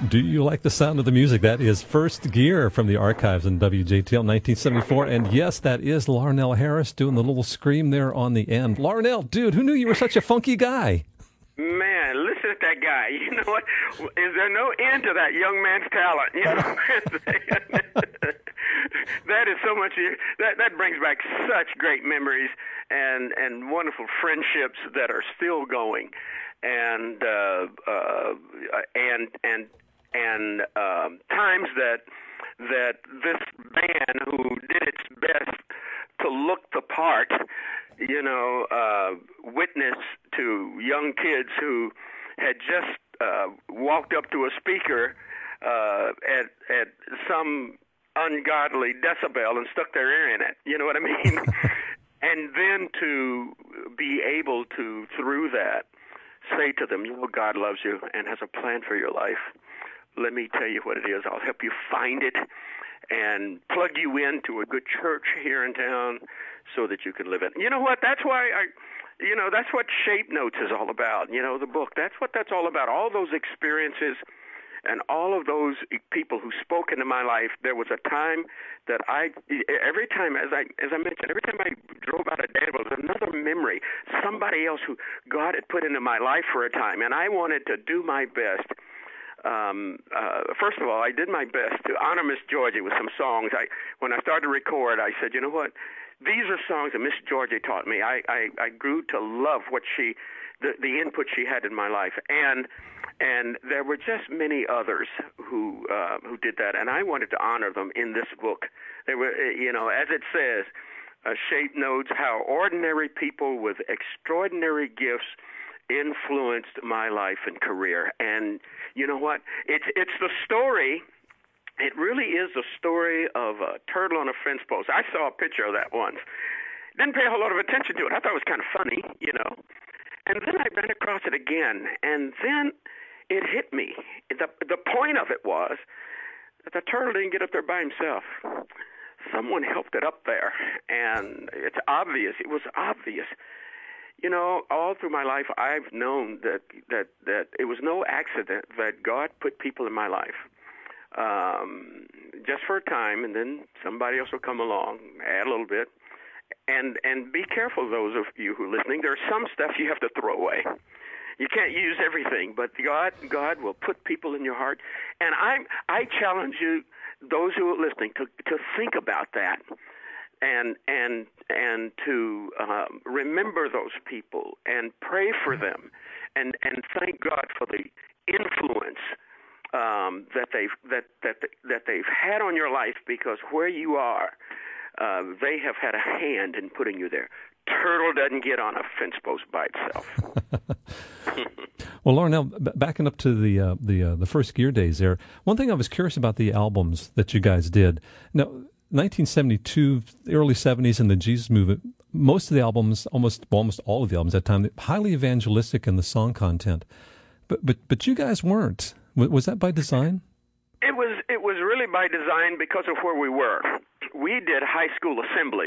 Do you like the sound of the music? That is First Gear from the archives in WJTL 1974. And yes, that is Larnell Harris doing the little scream there on the end. Larnell, dude, who knew you were such a funky guy? Man, listen to that guy. You know what? Is there no end to that young man's talent? You know? That is so much. That brings back such great memories and wonderful friendships that are still going, and times that this band who did its best to look the part, you know, witness to young kids who had just walked up to a speaker at some ungodly decibel and stuck their ear in it. You know what I mean? And then to be able to, through that, say to them, you know, God loves you and has a plan for your life. Let me tell you what it is. I'll help you find it and plug you into a good church here in town so that you can live it. You know what? That's why that's what Shape Notes is all about. You know, the book. That's what that's all about. All those experiences and all of those people who spoke into my life. There was a time that every time, as I mentioned, every time I drove out of Danville, there was another memory, somebody else who God had put into my life for a time, and I wanted to do my best. First of all, I did my best to honor Miss Georgie with some songs. When I started to record, I said, you know what? These are songs that Miss Georgie taught me. I grew to love what the input she had in my life, and there were just many others who did that, and I wanted to honor them in this book. They were, you know, as it says, Shape Notes, how ordinary people with extraordinary gifts influenced my life and career. And you know what? It's the story. It really is the story of a turtle on a fence post. I saw a picture of that once. Didn't pay a whole lot of attention to it. I thought it was kind of funny, you know. And then I ran across it again, and then it hit me. The point of it was that the turtle didn't get up there by himself. Someone helped it up there, and it's obvious. It was obvious. You know, all through my life, I've known that it was no accident that God put people in my life just for a time, and then somebody else will come along, add a little bit. And be careful, those of you who are listening. There's some stuff you have to throw away. You can't use everything, but God will put people in your heart. And I challenge you, those who are listening, to think about that, and to remember those people and pray for them, and thank God for the influence that they've had on your life, because where you are, they have had a hand in putting you there. Turtle doesn't get on a fence post by itself. Well, Larnell, backing up to the First Gear days there, one thing I was curious about the albums that you guys did. Now, 1972, the early 70s, and the Jesus Movement, most of the albums, almost all of the albums at that time, highly evangelistic in the song content. But you guys weren't. Was that by design? It was really by design because of where we were. We did high school assemblies.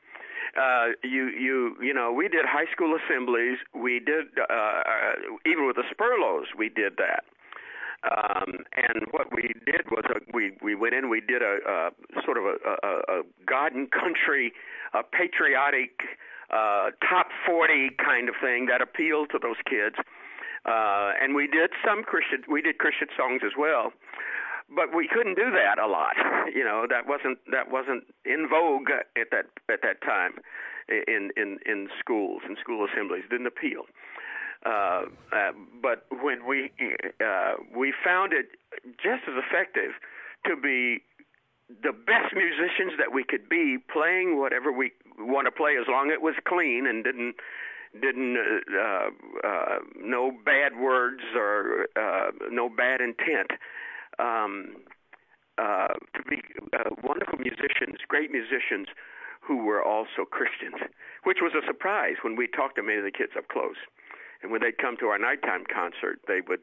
You know, we did high school assemblies. We did even with the Spurlows, we did that. And what we did was we went in. We did a sort of a God and country, patriotic top 40 kind of thing that appealed to those kids. And we did Christian songs as well. But we couldn't do that a lot. You know, that wasn't in vogue at that time in schools and school assemblies. Didn't appeal. But when we found it just as effective to be the best musicians that we could be, playing whatever we want to play, as long as it was clean and didn't no bad words or no bad intent. To be wonderful musicians, great musicians who were also Christians, which was a surprise when we talked to many of the kids up close. And when they'd come to our nighttime concert, they would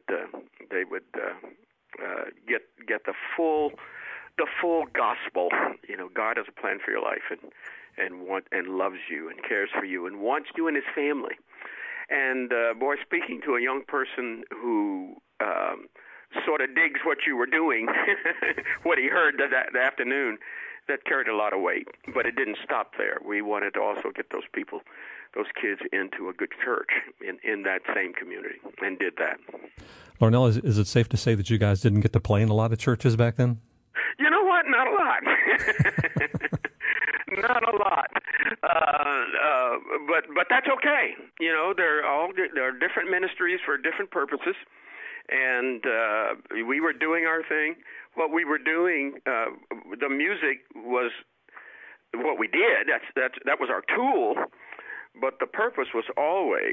get the full gospel. You know, God has a plan for your life and loves you and cares for you and wants you in His family. And boy, speaking to a young person who sort of digs what you were doing, what he heard that afternoon, that carried a lot of weight. But it didn't stop there. We wanted to also get those people, those kids, into a good church in that same community, and did that. Larnell, is it safe to say that you guys didn't get to play in a lot of churches back then? You know what? Not a lot. Not a lot. But that's okay. You know, there are different ministries for different purposes, and we were doing our thing. What we were doing, the music was what we did. That was our tool. But the purpose was always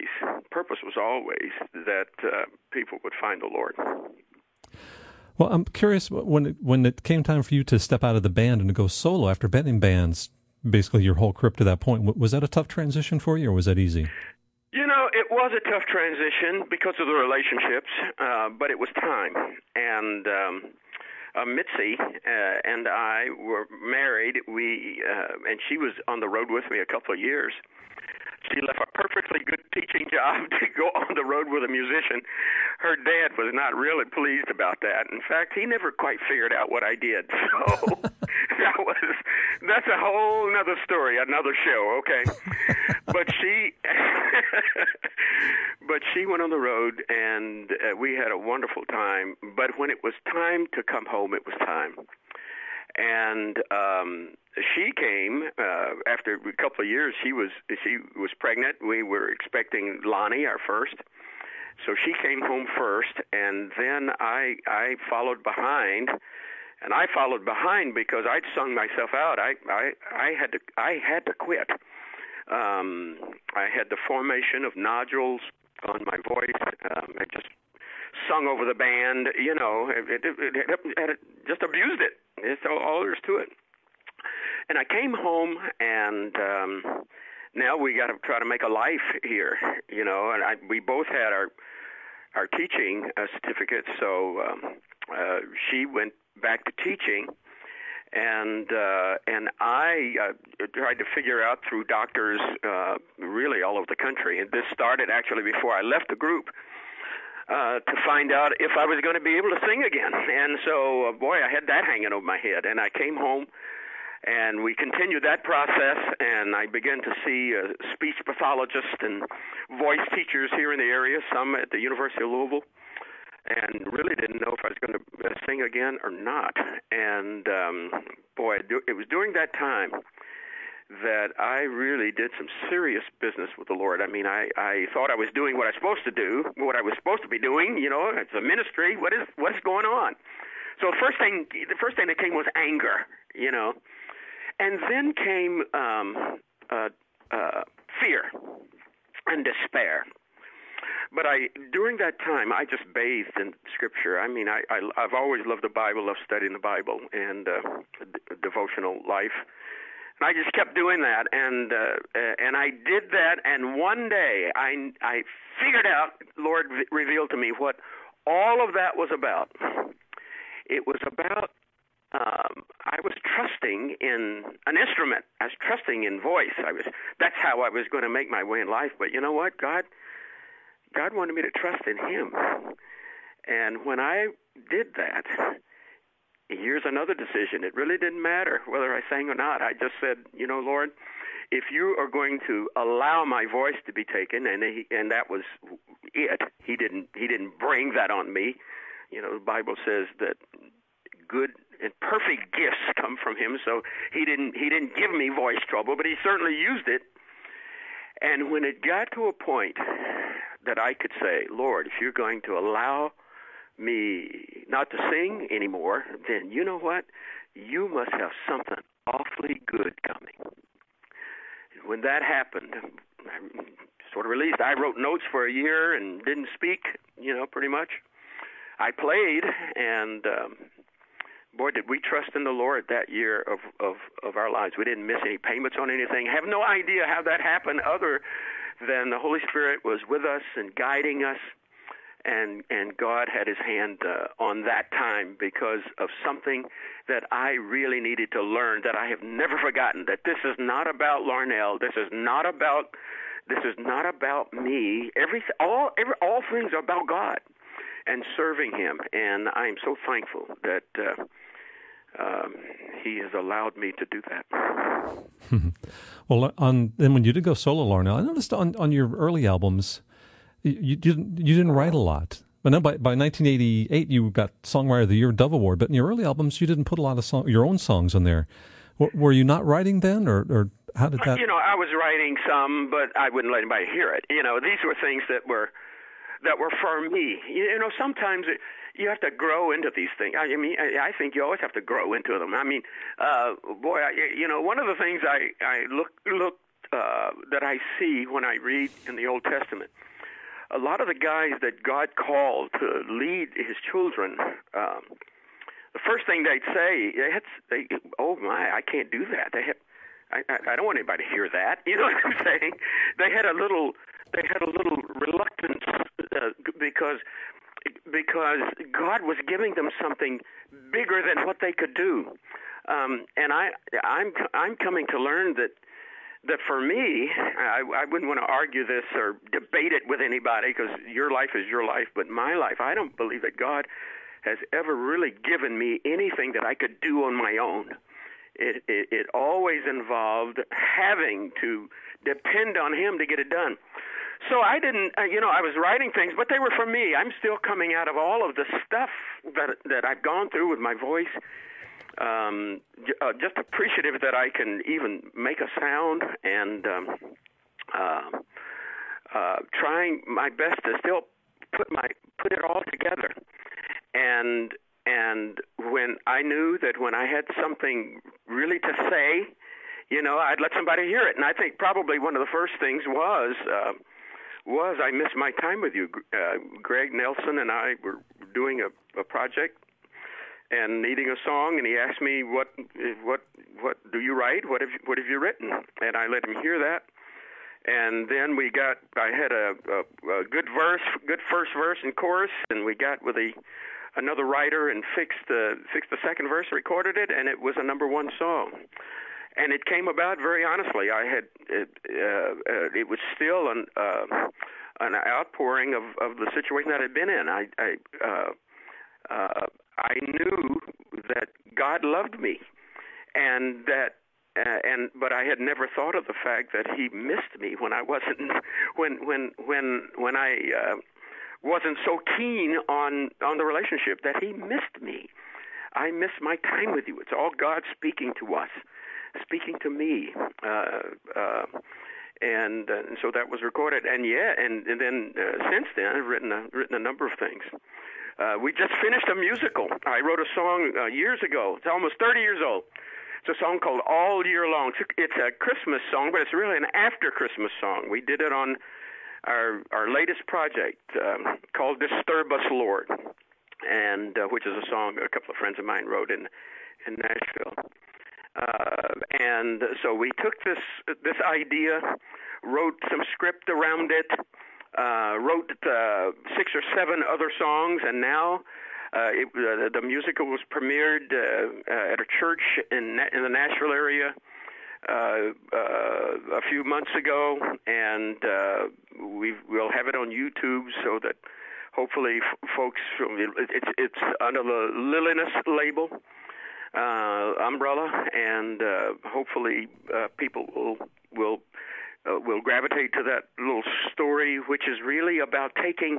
that people would find the Lord. Well, I'm curious, when it came time for you to step out of the band and to go solo after being in bands, basically your whole career to that point, was that a tough transition for you, or was that easy? You know, it was a tough transition because of the relationships, but it was time. And Mitzi and I were married. And she was on the road with me a couple of years. She left a perfectly good teaching job to go on the road with a musician. Her dad was not really pleased about that. In fact, he never quite figured out what I did. So that's a whole other story, another show, okay? But she went on the road, and we had a wonderful time. But when it was time to come home, it was time. And she came after a couple of years. She was pregnant. We were expecting Lonnie, our first. So she came home first, and then I followed behind. And I followed behind because I'd sung myself out. I had to quit. I had the formation of nodules on my voice. I just sung over the band, you know. It just abused it. It's all there is to it. And I came home, and now we got to try to make a life here, you know. And we both had our teaching certificates, so she went back to teaching, and I tried to figure out through doctors really all over the country. And this started actually before I left the group. To find out if I was going to be able to sing again. And so, boy, I had that hanging over my head. And I came home, and we continued that process, and I began to see speech pathologists and voice teachers here in the area, some at the University of Louisville, and really didn't know if I was going to sing again or not. And, boy, it was during that time that I really did some serious business with the Lord. I mean, I thought I was doing what I was supposed to do, what I was supposed to be doing. You know, it's a ministry. What's going on? So the first thing that came was anger. You know, and then came fear and despair. But during that time, I just bathed in Scripture. I mean, I've always loved the Bible, loved studying the Bible, and devotional life. And I just kept doing that, and I did that. And one day, I figured out, Lord revealed to me what all of that was about. It was about I was trusting in an instrument. I was trusting in voice. That's how I was going to make my way in life. But you know what? God wanted me to trust in Him. And when I did that, here's another decision. It really didn't matter whether I sang or not. I just said, you know, Lord, if you are going to allow my voice to be taken, and that was it. He didn't bring that on me. You know, the Bible says that good and perfect gifts come from Him. So He didn't give me voice trouble, but He certainly used it. And when it got to a point that I could say, Lord, if you're going to allow me not to sing anymore, then you know what? You must have something awfully good coming. And when that happened, I sort of released. I wrote notes for a year and didn't speak, you know, pretty much. I played, and boy, did we trust in the Lord that year of our lives. We didn't miss any payments on anything. I have no idea how that happened other than the Holy Spirit was with us and guiding us, and God had His hand on that time because of something that I really needed to learn, that I have never forgotten, that this is not about Larnell. This is not about me. All things are about God. and serving Him. And I am so thankful that He has allowed me to do that. Well, then when you did go solo, Larnell, I noticed on your early albums, you didn't write a lot. But now by 1988, you got Songwriter of the Year Dove Award. But in your early albums, you didn't put a lot of your own songs on there. Were you not writing then, or how did that? I was writing some, but I wouldn't let anybody hear it. These were things that were for me. Sometimes you have to grow into these things. I think you always have to grow into them. One of the things I look that I see when I read in the Old Testament, a lot of the guys that God called to lead His children, the first thing they'd say, "Oh my, I can't do that." I don't want anybody to hear that. You know what I'm saying? They had a little reluctance because God was giving them something bigger than what they could do. And I'm coming to learn that for me, I wouldn't want to argue this or debate it with anybody, because your life is your life, but my life, I don't believe that God has ever really given me anything that I could do on my own. It always involved having to depend on Him to get it done. So I didn't, I was writing things, but they were for me. I'm still coming out of all of the stuff that I've gone through with my voice. Just appreciative that I can even make a sound, and trying my best to still put it all together. And when I knew that when I had something really to say, I'd let somebody hear it. And I think probably one of the first things was I Miss My Time With You. Greg Nelson and I were doing a project and needing a song, and he asked me, what do you write? What have you written? And I let him hear that. And then I had a good first verse and chorus, and we got with another writer and fixed the second verse, recorded it, and it was a number one song. And it came about very honestly. It was still an outpouring of the situation that I'd been in. I knew that God loved me, but I had never thought of the fact that He missed me when I wasn't when I wasn't so keen on the relationship, that He missed me. I miss my time with you. It's all God speaking to us, speaking to me. And so that was recorded. And then since then I've written a number of things. We just finished a musical. I wrote a song years ago. It's almost 30 years old. It's a song called All Year Long. It's a Christmas song, but it's really an after-Christmas song. We did it on our latest project called Disturb Us, Lord, and which is a song a couple of friends of mine wrote in Nashville. And so we took this idea, wrote some script around it, wrote 6 or 7 other songs, and now the musical was premiered at a church in the Nashville area a few months ago, and we'll have it on YouTube so that hopefully folks, it's under the Liliness label umbrella, and hopefully people will gravitate to that little story, which is really about taking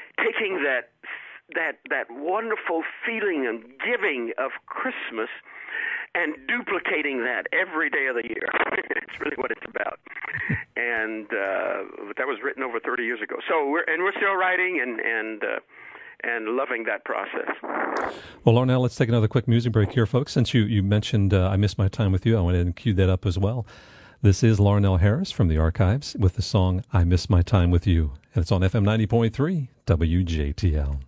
that wonderful feeling and giving of Christmas and duplicating that every day of the year. It's really what it's about. And that was written over 30 years ago. So we're still writing and loving that process. Well, Larnell, let's take another quick music break here, folks. Since you mentioned I Miss My Time With You, I went ahead and queued that up as well. This is Larnell Harris from the Archives with the song I Miss My Time With You. And it's on FM 90.3 WJTL.